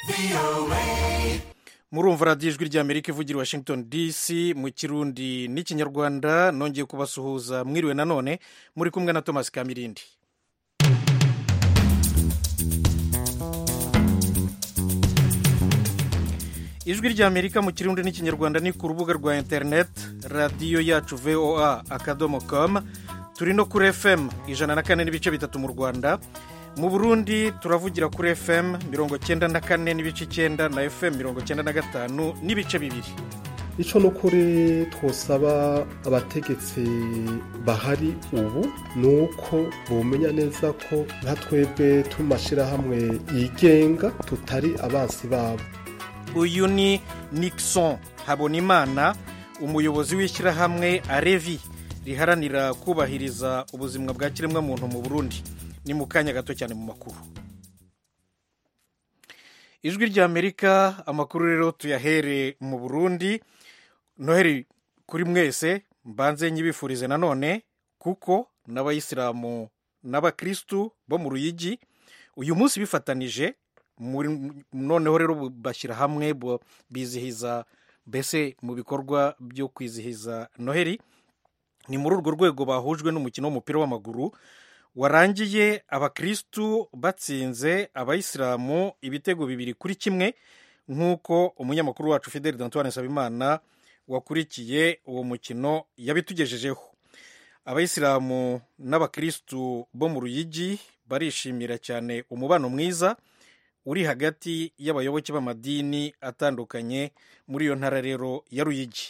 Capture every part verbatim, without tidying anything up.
murumva radiyo ijwi ry'amerika ivugira Washington D C mu kirundi n'ikinyarwanda. nongeye kubasuhuza, mwiriwe nanone, muri kumwe na Thomas Kamirindi. ijwi ry'amerika mu kirundi n'ikinyarwanda ni ku rubuga rwa interineti radiyo yacu voa akadomo com. turi no kuri F M ijana na kane n'ibice bitatu mu Rwanda. mu Burundi turavugira kuri F M mirongo cyenda na kane n'ibice icyenda na F M mirongo cyenda na gatanu n'ibice bibiri. Ico nukuri twosaba abategetsi bahari ubu nuko bomenya neza ko nka twebwe tumashira hamwe yigenga tutari abansi babo. Uyu ni Nixon Habonimana, umuyobozi w'ishyirahamwe Arevi riharanira kubahiriza ubuzima bwa kiremwa muntu mu Burundi. Ni mu kanya gato cyane mu makuru. Ijwi ry'Amerika, amakuru rero tuyahere mu Burundi. Noheri kuri mwese, mbanze nyibifurize nanone kuko n'abayisilamu n'abakristu bo mu Ruyigi uyu munsi bifatanije, noneho rero bashyira hamwe bizihiza, mbese mu bikorwa byo kwizihiza Noheri. Ni muri urwo rwego bahujwe n'umukino w'umupira w'amaguru warangiye abakristu batsinze abayisilamu ibitego bibiri kuri kimwe, nk'uko umunyamakuru wacu Fidel Antoine Nsabimana wakurikiye uwo mukino yabitugejejeho. Abayisilamu n'abakristu bo mu Ruyigi barishimira cyane umubano mwiza uri hagati y'abayoboke b'amadini atandukanye muri iyo ntara rero ya Ruyigi.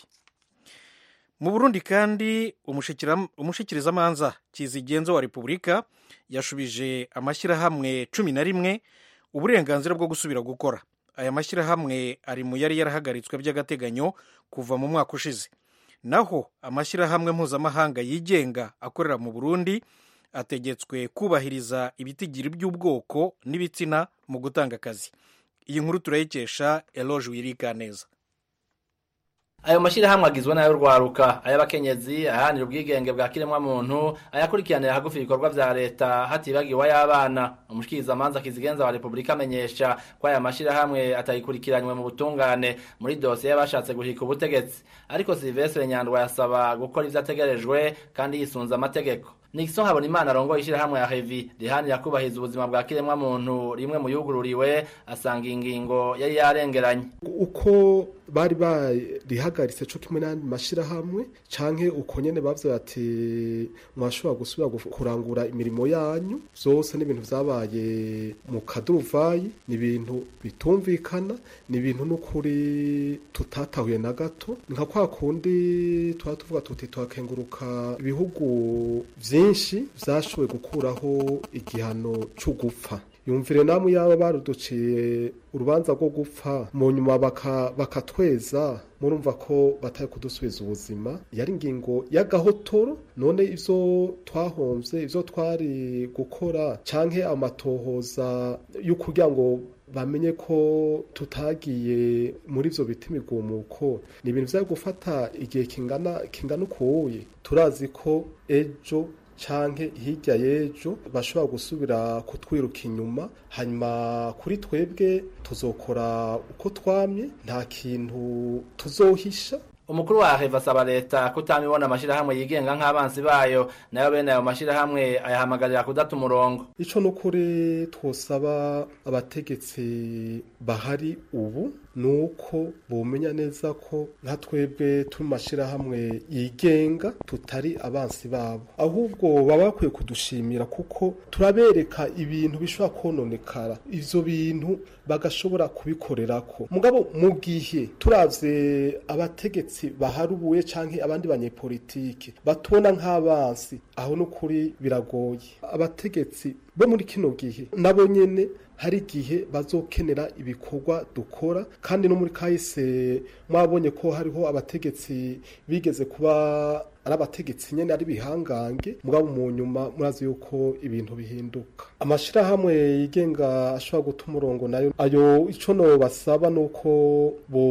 Mu Burundi kandi umushikirizamanza Kizigenzo wa Repubulika yashubije amashyirahamwe cumi na rimwe uburenganzira bwo gusubira gukora. Aya mashyirahamwe ari mu yari yarahagaritswe by'agateganyo kuva mu mwaka ushize. Naho amashyirahamwe mpuzamahanga yigenga akorera mu Burundi ategetswe kubahiriza ibitigiri by'ubwoko n'ibitsina mu gutanga akazi. Iyi nkuru turayikesha Eloge Wirikaneza. Ayo mashirahamwe agizwe nayo rwaruka, ay'abakenyezi, aharanira ubwigenge bwa kiremwa muntu, ayakurikiranira hagufi ibikorwa vya leta hatibagiwe y'abana. Umushikirizamanza Kizigenza wa Repubulika amenyesha ko aya mashirahamwe atayikurikiranywe mu butungane muri dosiye y'abashatse guhika ubutegetsi, ariko Sylvestre Nyandwa yasaba gukora ivyo ategerejwe kandi yisunza amategeko. Nixon Habonimana arongoye ishyirahamwe ya Hevi riharanira kubahiriza ubuzima bwa kiremwa muntu rimwe mu yugururiwe, asanga ingingo yari yarengeranye. Uko bari barihagaritse cyo kimwe n'andi mashirahamwe canke uko nyene bavyo bati mwashobora gusubira kurangura imirimo yanyu, byose n'ibintu vyabaye mu kaduvayi, ni ibintu bitumvikana, ni ibintu n'ukuri tutatahuye na gato. Nka kwa kundi tuba tuvuga tuti twakenguruka ibihugu byinshi vyashoboye gukuraho igihano cyo gupfa. Yumvire namwe yaba baruduciye urubanza rwo gupfa mu nyuma bakatweza, murumva ko bataye kudusubiza ubuzima. Yari ingingo y'agahotoro, none ivyo twahomvye, ivyo twari gukora canke amatohoza yo kugira ngo bamenye ko tutagiye muri ivyo biti imigumuko, ni ibintu vyo gufata igihe kingana kingana ukuye. Turazi ko ejo canke hirya y'ejo bashobora gusubira kutwiruka inyuma, hanyuma kuri twebwe tuzokora uko twamye, nta kintu tuzohisha. Umukuru wa Heva asaba leta kutamibona amashirahamwe yigenga nk'abansi bayo, nayo bene ayo mashirahamwe ayahamagarira kudata umurongo. Ico nukuri twosaba abategetsi bahari ubu nuko bomenya neza ko nka twebwe tumashirahamwe yigenga tutari abansi babo, ahubwo baba bakwiye kudushimira kuko turabereka ibintu bishobora kononekara, ivyo bintu bagashobora kubikorerako. Mugabo mu gihe turavye abategetsi baharubuye canke abandi banyepolitike batubona nk'abansi, aho n'ukuri biragoye. Abategetsi bo muri kino gihe nabo nyene hari igihe bazokenera ibikorwa dukora, kandi no muri kahise mwabonye ko hariho abategetsi bigeze kuba ari abategetsi nyene ari bihangange, mugabo mu nyuma murazi yuko ibintu bihinduka. Amashirahamwe yigenga ashobora guta umurongo nayo ayo, ico no basaba nuko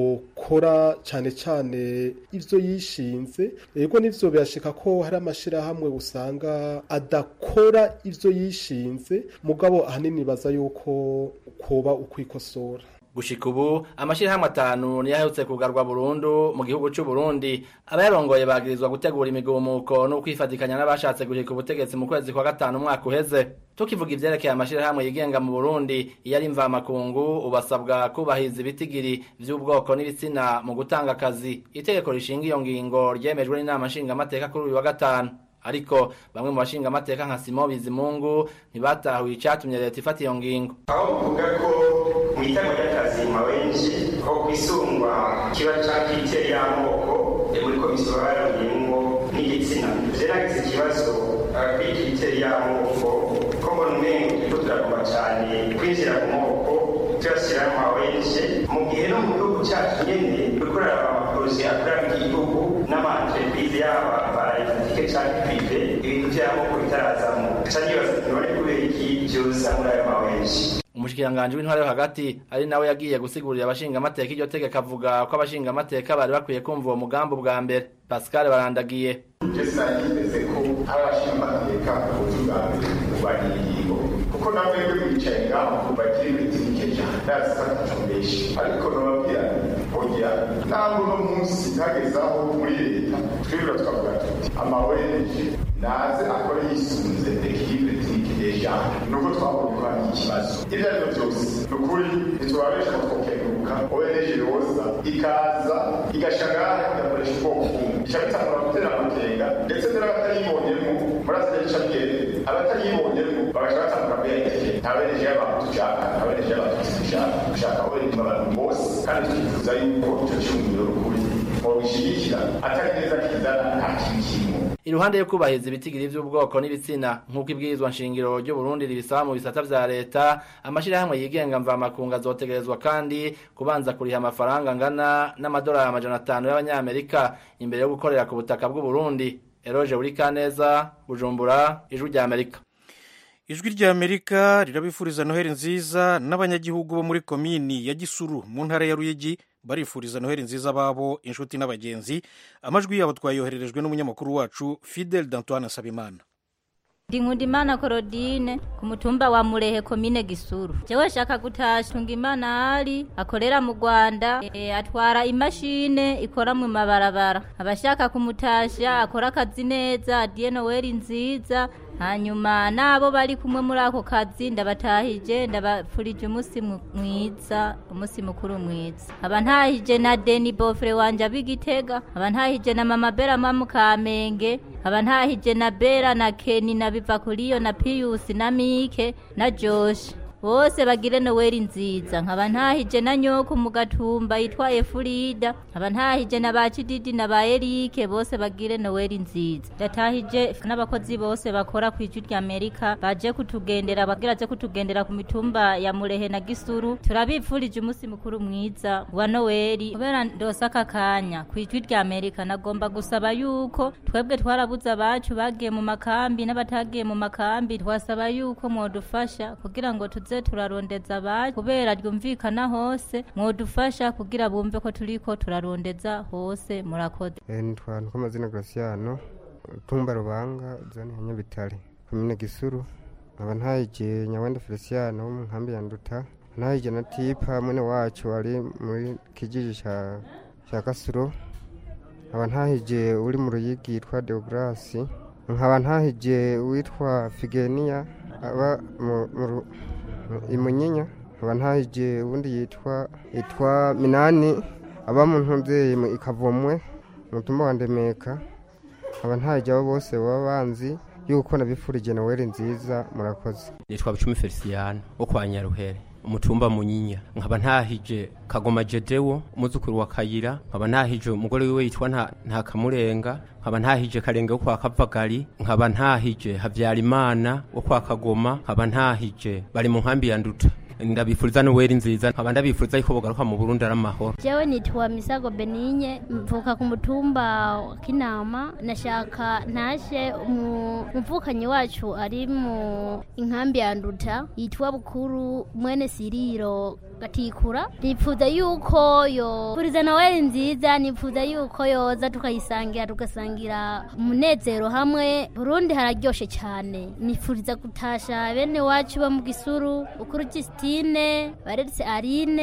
bokora cane cane ivyo yishinze. Ego nivyo birashika ko hari amashirahamwe usanga adakora ivyo yishinze, mugabo ahanini baza yuko koba ukwikosora. gushika ubu amashirahamwe atanu niyo aherutse kugarwa burundu mu gihugu c'u Burundi. Abayarongoye bagirizwa gutegura imigumuko no kwifatikanya n'abashatse guhirika ubutegetsi mu kwezi kwa gatanu umwaka uheze. Tukivuga ivyerekeye amashirahamwe yigenga mu Burundi iyo ari mvamakungu ubasabwa kubahiza ibitigiri vy'ubwoko n'ibitsina mu gutanga akazi. Itegeko rishinga iyo ngingo ryemejwe n'inama nshingamateka kuri uyu wa gatanu. Ariko bamwe mu bashinga amateka nka Simon Bizimungu ntibatahuye icatumye leta ifata iyo ngingo. Aho kuvuga ko mwitamo y'akazi mawenshi aho kwisungwa kiba cyakiteye y'amoko muri komisiyo y'ingo n'igitsina vyeragize ikibazo kwikiteye y'amoko ko mbona umengo turagomba cyane kwinjira mu moko tuyashyira mawenshi mu gihe no mu gihugu cyacu nyene dukorera amaproje akora mu gihugu n'amaentreprise yaba barayifatike cyane prive ibintu by'amoko bitarazamo cyane none kubera iki byose muri ayo mawenshi. Umushikiranganje w'intware yo hagati ari nawe yagiye gusigurira abashinga amateka iryo tegeko avuga ko abashinga amateka bari bakwiye kumva uwo mugambo bwa mbere. Pascal Barandagiye Jesa yizeze ko abashinga amateka ubuzugambere bariyigo kuko namwe bicaye ngaho bakiri bitike cyane ndazifata cyumbeshi ariko nababwira oya ntabwo no munsi kagezaho muri leta twibura twavuga tuti amawereje naze akora yisunze ekipe tike deja nuko twabonye ikibazo ibyo ari byo byose nukuri ntitubabesha twokeruka owereje roza ikaza igashagara igakoresha ubwoko icabitangura gutera amakenga ndetse n'abataribonyemo murazi y'icabiyere abataribonyemo bagashaka batangura kuyayiteke ntabereje y'abantu dushaka ntabereje y'abantu dushaka dushaka owereje abantu bose kandi twifuza yuko icyo cyumviro rukuri mubishigikira atari neza kizana nta kintu kimwe. Iruhande yo kubahiza ibitigiri vy'ubwoko n'ibitsina nk'uko ibwirizwa nshingiro ry'u Burundi ribisaba mu bisata vya leta, amashirahamwe yigenga mvamakungu azotegerezwa kandi kubanza kuriha amafaranga angana n'amadolari amajana atanu y'abanyamerika imbere yo gukorera ku butaka bw'u Burundi. Eroje Urikaneza, Bujumbura, Ijwi rya Amerika. Ijwi rya Amerika rirabifuriza Noheli nziza n'abanyagihugu bo muri komini ya Gisuru mu ntara ya Ruyigi barifuriza Noheli nziza babo inshuti n'abagenzi. Amajwi yabo twayohererejwe n'umunyamakuru wacu Fidel D'Antoine Sabimana. Ndingundimana Korodine ku mutumba wa Murehe komine Gisuru. Jewe shaka gutasha Tungimana Ali akorera mu Rwanda e, atwara imashine ikora mu mabarabara. Abashaka kumutasha akora akazi neza adiye Noheli nziza. Hanyuma nabo bari kumwe muri ako kazi ndabatahije ndabapfurije umunsi mwiza umunsi mukuru mwiza. Abantahije na Deni Bofre wanje abigitega, abantahije na Mama Bera mamu Kamenge, abantahije na Bera na Keni na Bivakuriyo na Pius na Mike na Josh. Bose bagire Noheli nziza. Nkaba ntahije na nyoko mu Gatumba yitwa Efurida, nkaba ntahije na Bakididi na ba Erike bose bagire Noheli nziza. Ndatahije n'abakozi bose bakora ku Ijwi rya Amerika baje kutugendera bagiraje kutugendera ku mitumba ya Murehe na Gisuru. Turabipfurije umunsi mukuru mwiza wa Noheli. Kubera ndosaka kanya ku Ijwi rya Amerika nagomba gusaba yuko twebwe twarabuza abacu bagiye mu makambi n'abatagiye mu makambi twasaba yuko mwodufasha kugira ngo tuze turarondeza abacu kubera ryumvikana hose mwodufasha kugira bumve ko turiko turarondeza hose murakoze. Ntwana ko mazina Graciano tumba Rubanga zone Nyabitare komine Gisuru. Aba ntayije Nyawenda Feliciano mu nkambi ya Nduta, ntayije na Tipa mwene wacu ari muri kijiji cha cha Kasuro. Aba ntahije uri mu Ruyigi yitwa Deograsi, nkaba ntahije witwa Figenia aba mu Imunyinya, aba ntahije ubundi yitwa yitwa Minani aba mu ntunze mu Ikavomwe mu tumba wa Ndemeka. Aba ntahije abo bose baba banzi yuko nabifurije Noheli nziza murakoze. Nitwa Bucumi Feliciano wo kwa Nyaruhere umutumba Munyinya. Nkaba ntahije Kagoma Jedewo umuzukuru wa Kayira, nkaba ntahije umugore wiwe yitwa nta nta Kamurenga, nkaba ntahije Karenge wo kwa Kavagari, nkaba ntahije Havyarimana wo kwa Kagoma, nkaba ntahije bari mu nkambi ya Nduta. Ndabifuriza Noheli nziza, nkaba ndabifuriza yuko bogaruka mu Burundi ari amahoro. Jewe nitwa Misago Beninye mvuka ku mutumba wa Kinama. Nashaka ntashe umuvukanyi wacu ari mu inkambi ya Nduta yitwa Bukuru mwene Siriro Gatikura. Nipfuza yuko yo furiza Noheli nziza, nipfuza yuko yoza tukayisangira tugasangira umunezero hamwe. Burundi hararyoshe cyane. Nipfuriza gutasha bene wacu ba mu Gisuru Ukuru Justine, Baretse Arine,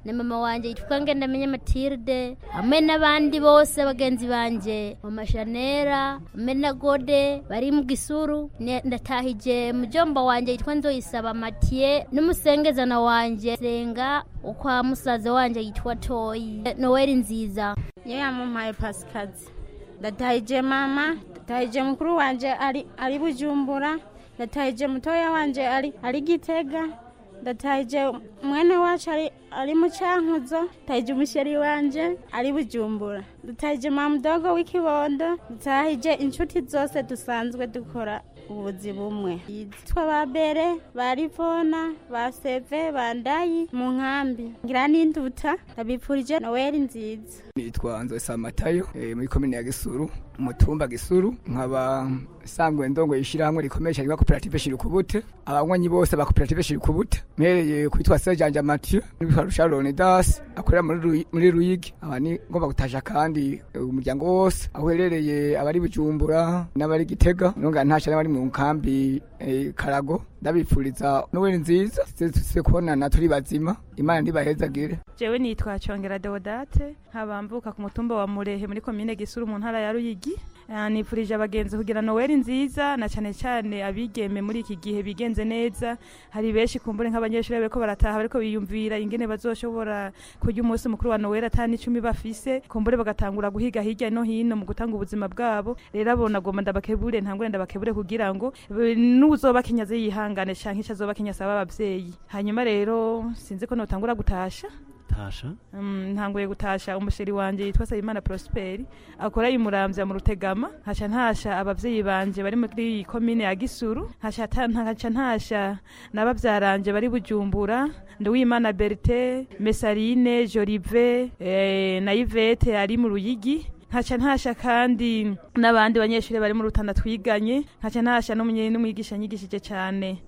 na mama wanje yitwa Ngendamenye Matilde hamwe n'abandi bose bagenzi banje mama Shanera hamwe na Gode bari mu Gisuru. Ndatahije mujomba wanje yitwa Nzoyisaba Mathieu n'umusengezana wanje senga ukwa musaza wanje yitwa Toyi. Noel nziza yamumpaye Pasikazi. Ndatahije mama, ndatahije mukuru wanje ari ari Bujumbura, ndatahije mutoya wanje ari ari Gitega, ndatahije mwene wacu ari ari mu Cankuzo, ndatahije umusheri wanje ari Bujumbura, ndatahije mama dogo w'ikibondo, ndatahije inshuti zose dusanzwe dukora ubuzi bumwe. Yitwa Babere, Barivona, Baseve, Bandayi mu nkambi ngira n'induta. Ndabipfurije Noel nziza. Nitwa Nzoyisaba Matayo e, muri komine ya Gisuru, umutumba Gisuru, nkaba sangwe ndongo yishirahamwe rikomeye cyane koperative Shirukubute. Abanywanyi bose ba koperative Shirukubute mereye kwitwa Sejanja Mathieu n'ibitwa Sharon Das akorera muri muri Ruyigi. Abani ngomba gutasha kandi umuryango wose aherereye abari Bujumbura n'abari Gitega nonga ntasha n'abari mu nkambi e, Karago. Ndabipfuriza Noel nziza tse kubonana turi bazima, Imana ndibahezagire. Jewe nitwa Chongera Deodate nkabambuka ku mutumba wa Murehe muri komine Gisuru mu ntara ya Ruyigi. Nifurije abagenzi kugira Noel nziza na cyane cyane abigeme muri iki gihe bigenze neza. Hari beshi kumbure nk'abanyeshuri bariko barataha bariko biyumvira ingene bazoshobora kurya umunsi mukuru wa Noel atani icumi bafise, kumbure bagatangura guhiga hirya no hino mu gutanga ubuzima bwabo. Rero abona goma ndabakebure ntangure ndabakebure kugira ngo nuzoba kinyaze yihangane canke icazoba kinyasaba abavyeyi. Hanyuma rero sinzi ko notangura gutasha tasha um, ntanguye gutasha umusheri wanje yitwa Sayimana Prosperi akora imuramvya mu Rutegama. Haca ntasha abavyeyi banje bari muri komine ya Gisuru. Haca ntangaca ntasha nabavyaranje bari Bujumbura, Nduwimana Bertin, Mesarine, Jolive eh, na Yvette ari mu Ruyigi. Haca ntasha kandi n'abandi banyeshuri bari mu Rutana twiganye. Haca ntasha n'umwigisha nyigishije cyane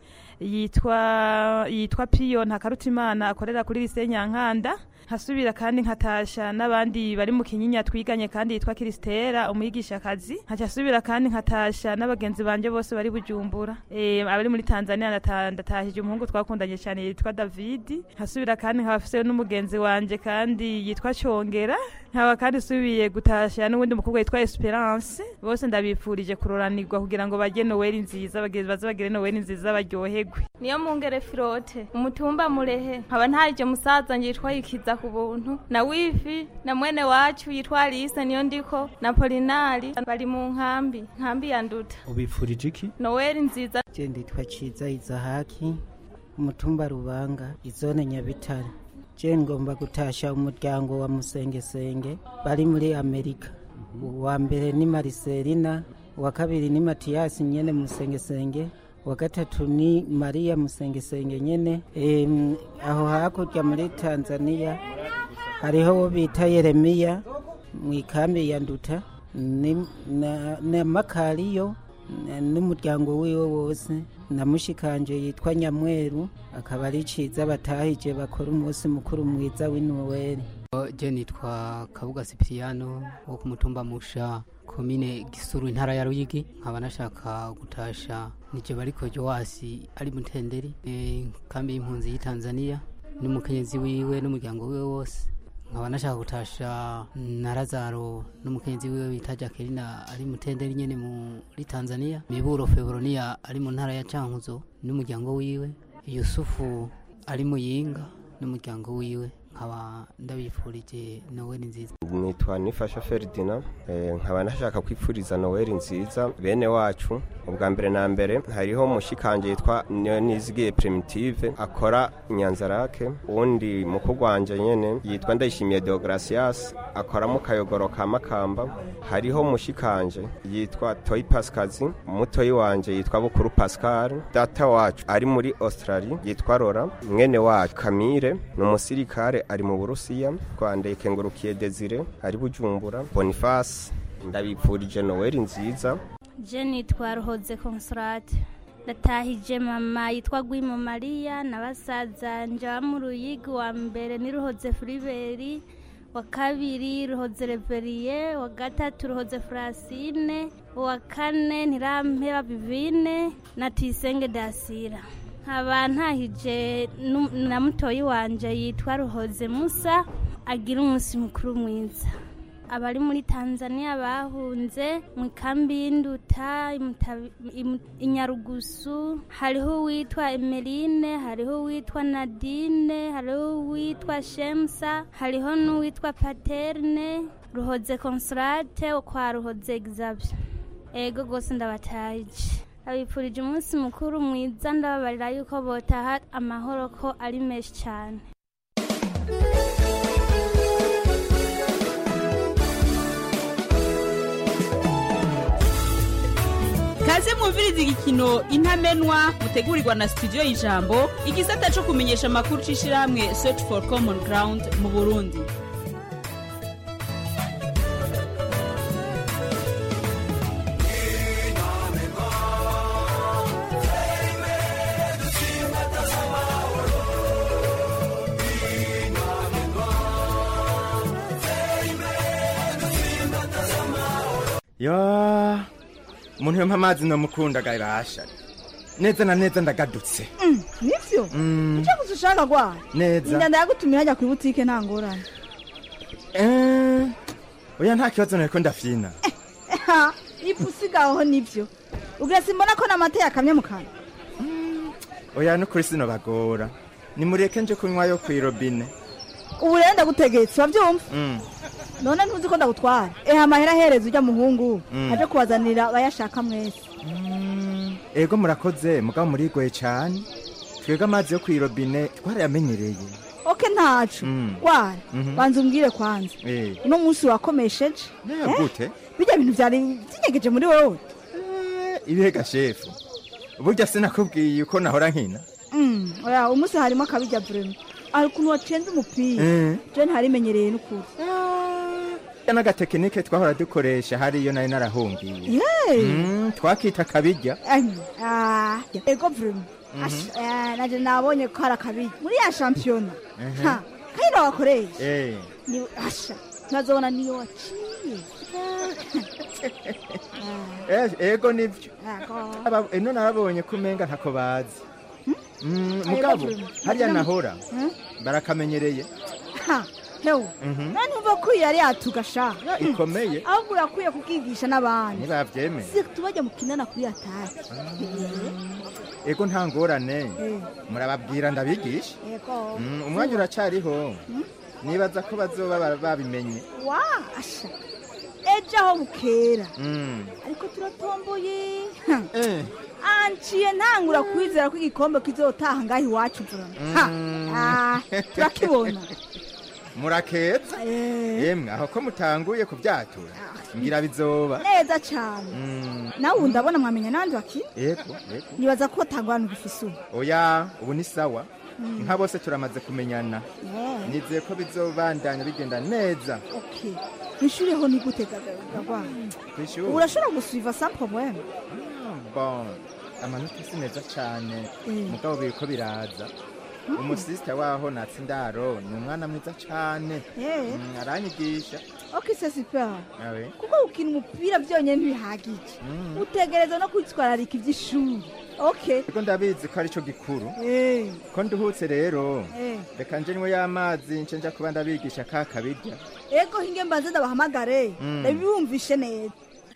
yitwa yitwa Pio Ntakarutimana akorera kuri Lycée Nyankanda. Hasubira kandi nkatasha n'abandi bari mu Kinyinya twiganye kandi yitwa Kristera umwigisha kazi. Haca subira kandi nkatasha n'abagenzi banje bose bari Bujumbura. Eh abari muri Tanzania ndatahije umuhungu twakundanye cyane yitwa David. Hasubira kandi nkafise n'umugenzi wanje kandi yitwa Chongera. Nkaba kandi subiye gutasha n'ubundi mukobwa yitwa Esperance. Bose ndabipfurije kuroranirwa kugira ngo baje Noel nziza bageze bazabagire Noel nziza baryoherwe. Niyo mungere Firote umutumba Murehe, nkaba ntaje musaza nje yitwa Ikiza ku buntu na wifi na mwene wacu yitwa Alice niyo ndiko na Polinari bari mu nkambi nkambi ya Nduta. Ubipfurije iki? Noel nziza. Je nditwa Ciza Izahaki umutumba Rubanga izone Nyabitare. Je ngomba gutasha umuryango wa Musengesenge bari muri Amerika. Wa mbere ni Mariselina, wa kabiri ni Matias nyene Musengesenge, wa gatatu ni Maria Musengesenge nyene. E, aho hakurya muri Tanzania hariho bita Yeremia mu ikambi ya Nduta ni na, na Makariyo n'umuryango wiwe wose na mushikanje yitwa Nyamweru akaba ari Ciza batahije bakora umunsi mukuru mwiza w'Noel. Je nitwa Kabuga Cipriano wo ku mutumba Musha komine Gisuru intara ya Ruyigi. Nkaba nashaka gutasha nije bariko Joasi ari mutenderi e, kambi y'impunzi yi Tanzania n'umukenyezi wiwe n'umuryango wiwe wose. Nkaba nashaka gutasha na Lazaro n'umukenyezi wiwe bita Jacqueline ari mutenderi nyene muri Tanzania. Miburo Febronia ari mu ntara ya Cankuzo n'umuryango wiwe. Yusufu ari mu Yinga n'umuryango wiwe. Nkaba ndabifurije Noel nziza. Nitwa Nifasha Ferdinand eh, nkaba nashaka kwipfuriza Noel nziza bene wacu. Ubwa mbere na mbere hariho mushikanje yitwa Nizigiye Primitive akora Nyanzarake. Undi mukuru wanje nyene yitwa Ndayishimiye Deogracias akora mu Kayogoro ka Makamba. Hariho mushikanje yitwa Toy Pascazi, mutoyi wanje yitwa Bukuru Pascal. Data wacu ari muri Australia yitwa Rora. Mwene wacu Kamire n'umusirikare ari mu Burusiya. Kwandeye Kengurukiye Desire ari Bujumbura. Boniface ndabipfurije Noel nziza. Je nitwa Ruhoze Consolate. Ndatahije mama yitwa Gwimo Maria na basaza nja mu Ruyigi. Wa mbere ni Ruhoze Friberi, wa kabiri Ruhoze Reverie, wa gatatu Ruhoze Francine, wa kane Ntirampeba Bivine na Tuyisenge Dasira. nkaba ntahije nu- na mutoyi wanje yitwa Ruhoze Musa agira umunsi mukuru mwiza. Abari muri Tanzania bahunze mu kambi y'Induta imuta- imu- inyarugusu, hariho uwitwa Emeline, hariho uwitwa Nadine, hariho uwitwa Shemsa, hariho n'uwitwa Paterne, Ruhoze Consolate wo kwa Ruhoze Xavier. Ego gose ndabataje. Abipfurije umunsi mukuru mwiza, ndababarira yuko botaha amahoro ko ari menshi cyane. Kaze mwumviriza igikino Intamenwa mutegurirwa na studio y'Ijambo igisata cyo kumenyesha amakuru c'ishirahamwe Search for Common Ground mu Burundi. Yo, umuntu yompa amazi nomukunda gairasha. Neza na neza ndagadutse. Mm, nivyo? Mm. Ucha kuzushaka kwa? Neza. Ndanda yagutumira hajya ku butike nta ngorane. Eh. Oya nta kibazo nariko ndafyina. Ha, ipusigaho nivyo. Ugasimbona ko namate yakamye mukana. Oya no kuri sino bagora. Nimureke nje kunywa yo kwirobine. Ubu rero ndagutegetse wavyumva? Mm. None ntuzi ko ndagutwara. Eh amahera hereza ujya muhungu. Mm. Aje kubazanira bayashaka mwese. Ego murakoze mugabo murigoye cyane. Twega amazi yo kwirobine twarayamenyereye. Okay ntacu. Mm. Kwara. Mhm. Banza umbwire kwanza. Eh. Uno munsi wakomesheje. Ne gute? Bijya bintu byari zinyegeje muri wowe. Ibihega shefu. Burya sinakubwiye uko nahora nkina. Mm. Oya umunsi harimo akabijya vraiment. Ari kuntu wacenze umupira. Eh. Je ntarimenyereye n'ukuri. Yana gatekinike twahora dukoresha hariyo nari narahungiye. Hey. Mm, twakita kabijya. Ah, ego vraiment. Mhm. Ash, eh, naje nabonye ko hari akabijya. Muri ya championa. Mhm. Ha, kaira wakoresha. Eh. Ni asha. Nazona niyo waciye. Eh, ego nivyo. Ako. Aba eno narabonye kumenga ntako bazi. Mm, Ayo mugabo bavuma. hariya Nagira- nahora Hmm? barakamenyereye. Ha, hewe. Mhm. Nani umva ko yari atugasha. Ikomeye. Ahubwo urakwiye kukigisha n'abandi. Nibavyemeye. Si tubajya mukinana kuri ataki. Ego nta ngorane. Eh. Murababwira ndabigisha. Ego. Mm, umwanya uracariho. Nibaza ko bazoba bara- babimenye. Wa, asha. Ejo aho bukera. Mm. Ariko turatomboye. Eh. Anciye ntangura kwizera ko igikombe kizotaha ngaho iwacu mvura. Ha. Ah, turakibona. Murakeza? Yemwe aho ko mutanguye kubyatura. Ngira bizoba. Neza cyane. Mm. Nawe ndabona mwamenya nandi baki? Yego, yego. Nibaza ko tangwana ugifise ubu. Oya, ubu ni sawa. Mm. Nka bose turamaze kumenyana. Yeah. Nizeye ko bizobandanya bigenda neza. Okay. Ishuri ho ni gute gagwa? Kwishuri. Urashobora gusuiva sans problème. Bon, amanota si neza cyane. Mm. Mugabo biriko biraza. Umusista waho natsindaro ni umwana mwiza cyane. Eh. Mm, aranyigisha. Okay, c'est super. Awe. Kuko ukina umupira byonyine ntibihagije. Mm. Utegereza no kwitwararika iby'ishuri. Okay. Ego ndabizi ko arico gikuru. Eh. Ko nduhutse rero. Eh. Reka nje nywe y'amazi nce nja kuba ndabigisha ka kabirya. Ego hinge mbanze ndabahamagare. Mm. Ndabiyumvishe neza.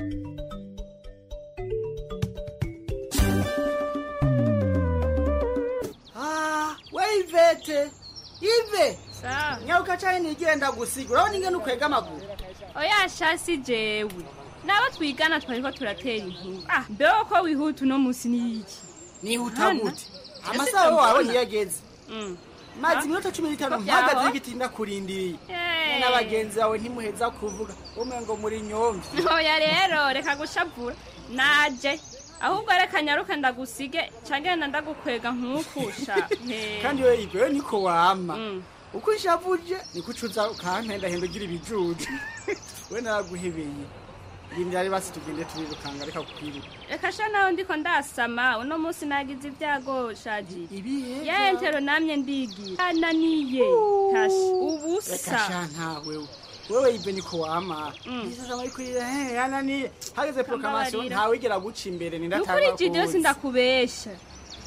Ah, we Ivete. Ive. Sawa. Nyauka cyane nigenda gusiga. Urabona ingene ukwega amaguru. Oya shasi jewe. Nabo twigana twariko turatera inkuru. Ah, mbeo ko wihuta no musi ni iki? Nihuta gute? Amasaha wawe niyageze. Mm. Mazi iminota cumi n'itanu mpagaze y'igiti ndakurindiriye. Eh. N'abagenzi bawe ntimuheza kuvuga. Umwe ngo muri nyomvye. Oya rero reka gushavura. Naje. Ahubwo reka nyaruka ndagusige cange ndagukwega nkukusha. Kandi we Ive niko wama. Uko ishavuje niko ucuza ukampenda hendo gira ibijuje. We naraguhebeye. Bindari basi tugende tubirukanga reka kukwiruka. Reka sha naho ndiko ndasama uno munsi nagize ibyago shaji. Ibihe. Yentero namye ndigira. Ananiye. Tashi ubusa. Reka sha ntawe. Wewe Ive niko wama. Isasa muri kurira eh ananiye. Hageze proclamation ntawe igera guca imbere nindatanga. Nukuri jide yose ndakubesha.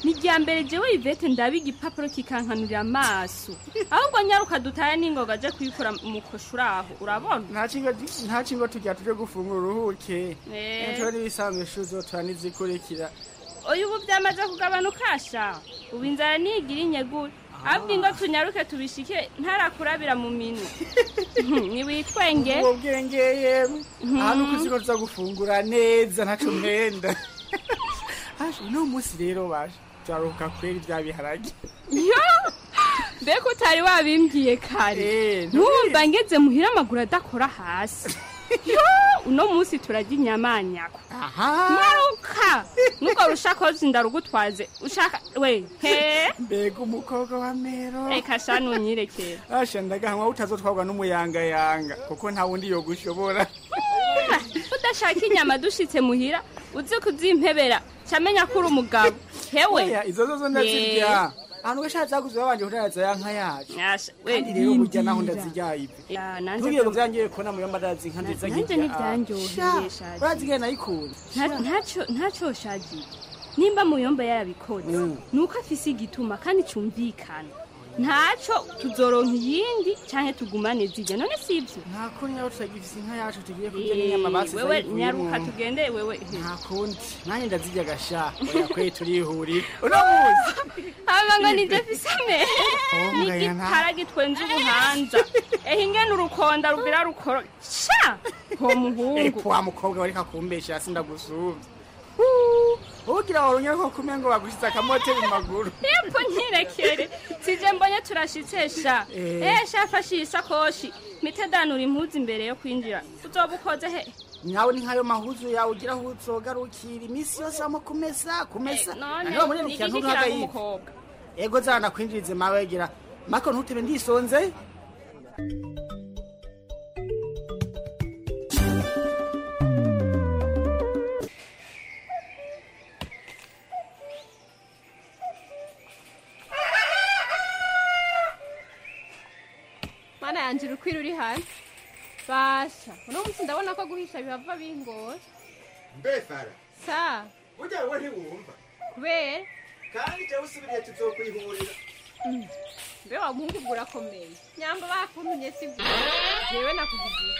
ni rya mbere jewe Ivete ndabi igipapuro kikankanurira amaso ahubwo nyaruka dutaye n'ingoga aje kuyikora mu koshuraho urabona nta kingo nta kingo tujya tuje gufungura uruhuke Eh. ntore bisanzwe shuzo twanizikurikira uyu ubu byamaze kugabanuka sha ubu inzara nigira inyegura ahubwo ingo tunyaruke tubishike ntarakurabira mu minwe niwitwenge ubwo bwengeye ahantu kuziko tuza gufungura neza ntaco mwenda hasho no musi rero baje twaruka kweri bya biharage yo mbega utari wabimbwiye kare ntumva ngeze muhira amaguru adakora hasi yo uno munsi turajya inyamanyako maruka nuko rushakozi ndarugutwaze ushaka we he mbega umukobwa wa mero reka sha nunyirekera asha ndagahanwa utazotwagwa n'umuyangayanga kuko nta wundi yo gushobora udashaka inyama dushitse muhira uzi kuzimpebera camenya kuri umugabo hewe Oya, izo zo zo ndazirya ahantu gashatse kuzi babanje kuraza yanka yacu kandi rero burya naho ndazirya ibi tugiye kuvyangiye kubona muyo mbarazi inka nziza nanje nivyanjoheye shaje urazigaye nayikunda ntaco ntaco shaje nimba muyomba yarabikoze nuko afise igituma kandi cumvikana ntaco tuzoronka iyindi canke tugumane zirya none sivyo nta kundi naho tutagifise inka yacu tugiye kurya n'inyama basize wewe nyaruka tugende wewe nta kundi nanjye ndazirya gasha oya kwe turihurira uramuzi hama ngo nije fisame n'igitara gitwenze ubuhanza ehe ingene urukonda rubira rukoro sha ko muhungu wa mukobwa wari kakumbesha sindagusuvye ugira warunya ko kumengo bagushiza kamote mu maguru yepfo nyirekere sije mbonye turashitse sha eh sha fashi isakoshi mitedanura impuzu imbere yo kwinjira uzobukoze he nawe ni nkayo mahuzu yawe ugira aho uzogarukira imisi yose wamo kumesa kumesa naho muri ni kintu ntagayi ego zana kwinjirize mawe gira mako ntutebe ndisonze mana yanje urukwira uri hanze basha uno munsi ndabona ko guhisha bihava bingora mbefara sa burya wowe ntiwumva kubera kandi jewe usubiriye tuzokwihurira mbe wa muhungu ubwo urakomeye nyamba bakuntumye sibyo jewe nakuvugiye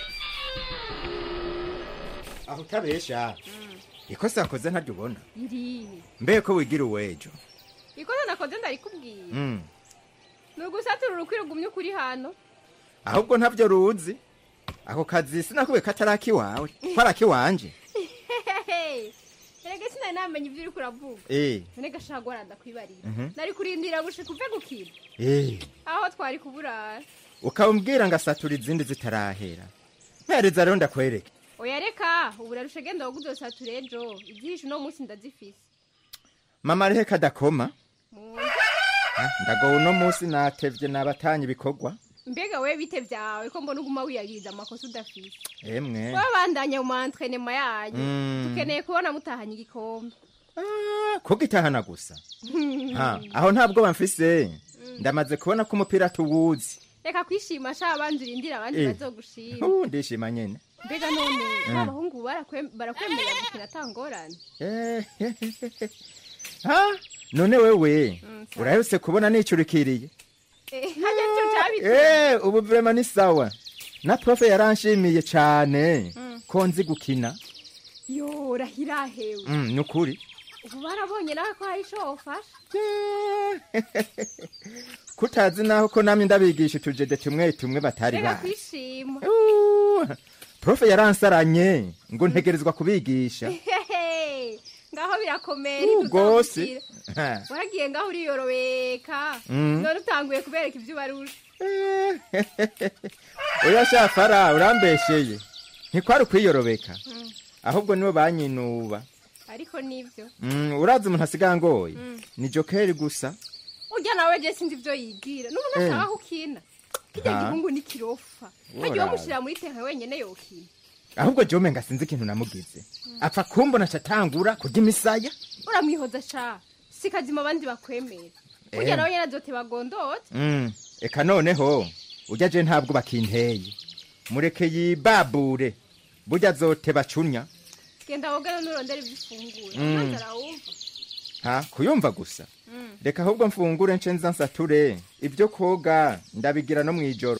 aho utabesha ikosa akoze ntaryo ubona irihe mbe ko wigira uwejo ikosa nakoze ndarikubwiye Mm. ni ugusatura urukwira ugumye ukuri hano ahubwo ntavyo ruzi ako kazi sinakube kataraki wawe kwaraki wanje erega sinari namenye ibyo uriko uravuga eh none gashaka guhora ndakwibarira Mhm. nari kurindira gushika uve gukira eh aho twari kuburara ukambwira ngasatura izindi zitarahera mpereza rero ndakwereke oya reka ubu rarusha genda wowe uzosatura ejo ibyihisho uno munsi ndazifise mama rehe kadakoma Mu- Ah, ndagowe uno munsi natevye nabatanye ibikorwa mbega we bite vyawe ko mbona uguma wiyagiriza amakosa udafise emwe wabandanya mu antrenema yanyu Mm. tukeneye kubona mutahanye igikombe kugitahana gusa ha aho ntabwo bamfise ndamaze kubona ko umupira tuwuzi reka kwishima sha abandi urindira abandi Eh. bazogushima Uh, ndishima nyene mbega none Mm. abahungu barakwe- barakwemerera gukina atangorane Eh, ha none wewe Mm, sawa. urahuse kubona nicurikiriye Eh, hajya cyo cyabitse eh ubu vrema ni sawa na profe yaranshimiye cane Mm. ko nzi gukina yo rahirahewe mm, nukuri ubu barabonye nawe ko hari ico wofasha kutazi naho ko namye ndabigisha utujede tumwe tumwe batari reka bazi kwishima profe yaransaranye ngo ntegerezwa kubigisha Hehe, ngaho birakomeye Uh, gose. ntituzagukira Ha. waragiye ngaho uriyorobeka Mm. none utanguye kubereka ibyo ubarusha oya shafara urambesheye ntikwari ukwiyorobeka Mm. ahubwo nibo banyinuba ariko nivyo Mm, urazi umuntu asigaye angoye Mm. ni jokeri gusa urya nawe je sinzi ivyo yigira n'umuntu Eh. ashaka ukina kirya Ha. gihungu ni kirofa Urazi. hagiye mushira muri tenka wenyene yokina ahubwo jome nga sinzi ikintu namugize apfa kumbona catangura kurya imisaya uramwihoza sha sikazima abandi bakwemera urya Eh. nawe nyene azote bagondote Mm, eka noneho urya je ntabwo bakinteye mureke yibabure burya azote bacunya genda wogana n'urondera ivyo ufungura Mm. maze arawumva ha kuyumva gusa reka ahubwo mfungure nce nza nsature ibyo koga ndabigira no mwijoro.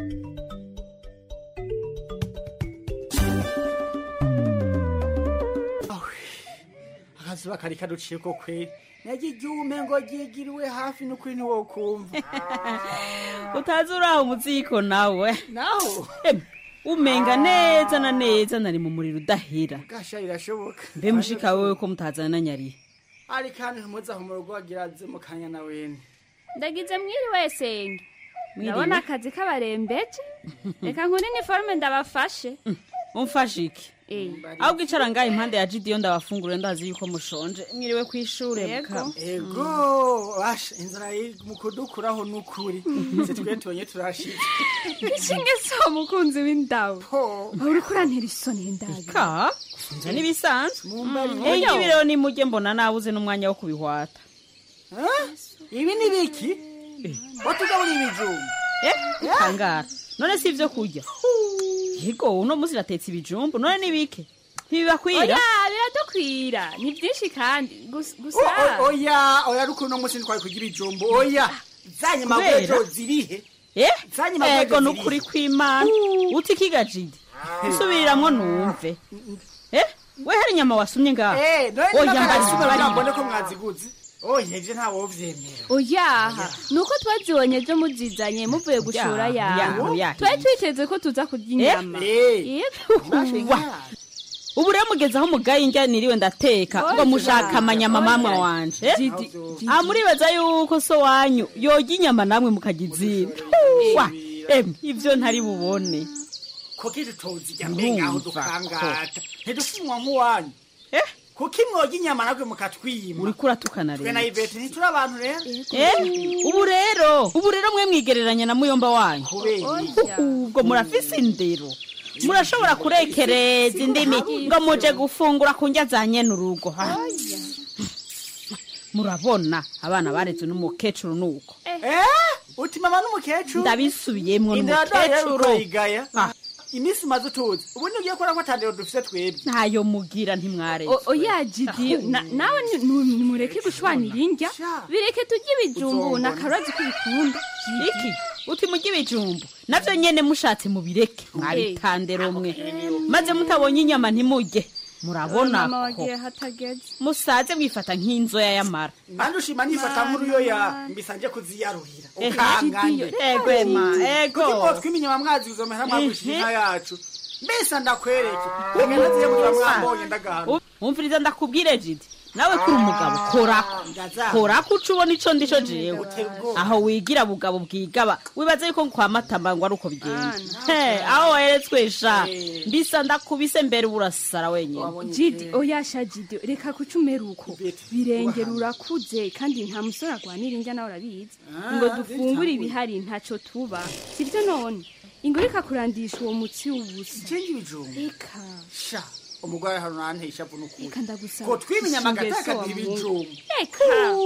akazuba kari kaduciye ko kweri nagiryume ngo ryigiriwe hafi n'ukuri niwo kumva. utazi uraho umuziko nawe naho umenga neza na neza nari mu muriro udahera. gasha irashoboka mbe mushika wewe ko mutazana na nyari ari kandi ntumuza mu rugo agiraze mu kanya na wene. ndagize mwiriwe senge ndabona akazi k'abarembeje reka nkuri iniforme ndabafashe. umfashe iki aho bwicara ngaho impande ya Gideon ndabafungure ndazi yuko mushonje mwiriwe ku ishure mukaba. Ego basha inzara mu kudukuraho n'ukuri se twe tubonye turashitse. Ishinge so mukunzi w'indawo uri kurantera isoni ndaga ka nje nibisanzwe ejo ibiro ni mujye mbona nabuze n'umwanya wo kubihwata. Ibi ni biki watugabura ibijumba eh kangara none si ivyo kurya. Yego uno musi ratetse ibijumbu none nibike ntibibakwira. Oya biradukwira ni byinshi kandi gusa oya oya rukuno no musi twari kugira ibijumbu oya zanye mabejo zirihe eh zanye mabejo ego nukuri kw'Imana uti kigajidi usubiramwo numve eh we hari nyama wasumye ngaho. Eh oya mbari mbone ko mwaziguze. Oye ivyo ntawo vyemera. Oyaha nuko twazibonye byo muzizanye muvuye gushora yaho. Twari twiteze ko tuza kurya inyama. Ubu rero mugezaho mugaye indya niriwe ndateka ngo mushaka amanyama mama wanje. Amuribaza yuko so wanyu yoga inyama namwe mukagizira. Wa em ivyo ntari bubone. Ko kitu tozi jambe ngaho dukangata. Ntidufunwa nk'uwanyu. Eh kuki mwoga inyama nabwe mukatwima uri kuratukana rero. Twe na Ivete ntituri abantu rero. Eh ubu rero ubu rero mwe mwigereranya na muyomba wanyu. Ubwo murafise indero. Murashobora kurekereza indimi ngo muje gufungura kunjya zanye n'urugo. Murabona abana baretse n'umukecuru nuko. Eh uti mama n'umukecuru ndabisubiyemwo n'umukecuru. Imisi mazu tuzi ubundi ugiye kora ko atandero dufise twebwe ntayo mugira ntimwareze. Oya Gidi nawe nimureke gushwanira indya bireke tujye ibijumbu na karozi kubikunda. Iki uti mujye ibijumbu navyo nyene mushatse mu bireke mwabitandero mwe maze mutabonye inyama ntimujye. Murabona ko musaze mwifata nk'inzoya y'amara. Manje ushima nifata nk'uruyo ya mbisanje kuziyaruhira ukanganye. Ego ema ego kuko twiminyama mwazi uzomera mwagushina yacu mbesa ndakwereke ngena ziye mu mwambonye ndagahana. Umviriza ndakubwire Gidi nawe kuri umugabo korako korako ucubona ico ndico jewe aho wigira bugabo bwigaba wibaze yuko kwa matamba ngo ari uko bigenda. He aho weretswesha mbisa ndakubise mbere urasara wenyene. Gidi oyasha Gidi reka kucumera uko birengera urakuze kandi nta musore agwanira indya nawe urabizi ngo dufungure ibihari ntaco tuba sivyo none ingurika kurandisha uwo mutsi ubusa. Cengi bijumbu eka sha umugore hano nante ishavu n'ukuri eka ndagusaba ko twiminya magataka ibijumbu eka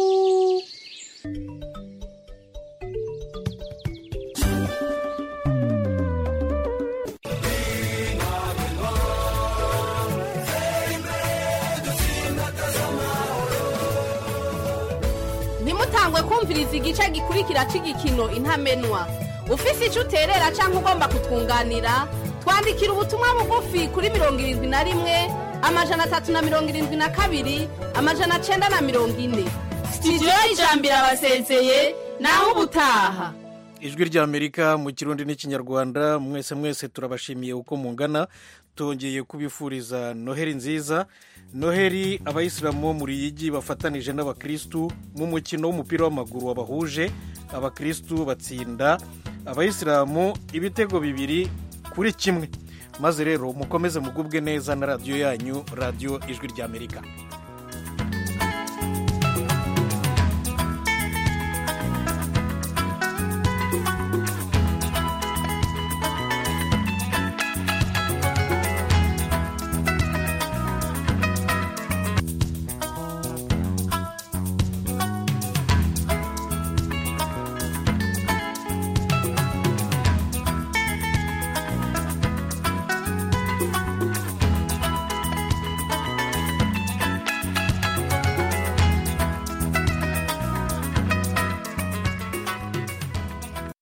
Nimutangwe kumviriza igice gikurikira c'igikino intamenwa. Ufise ico uterera canke ugomba kutwunganira twandikira ubutumwa bugufi kuri mirongo irindwi na rimwe amajana atatu na mirongo irindwi na kabiri amajana cenda na mirongo ine. Studio y'Ijambiro abasezeye naho ubutaha. Ijwi rya Amerika mu Kirundi n'Ikinyarwanda mwese mwese turabashimiye uko mungana tongeye kubifuriza Noheri nziza. Noheri abayisilamu muri yigi bafatanije n'abakristu mu mukino w'umupira w'amaguru wabahuje abakristu batsinda abayisilamu ibitego bibiri kuri kimwe. Maze rero mukomeze mugubwe neza na radio yanyu Radio Ijwi rya Amerika.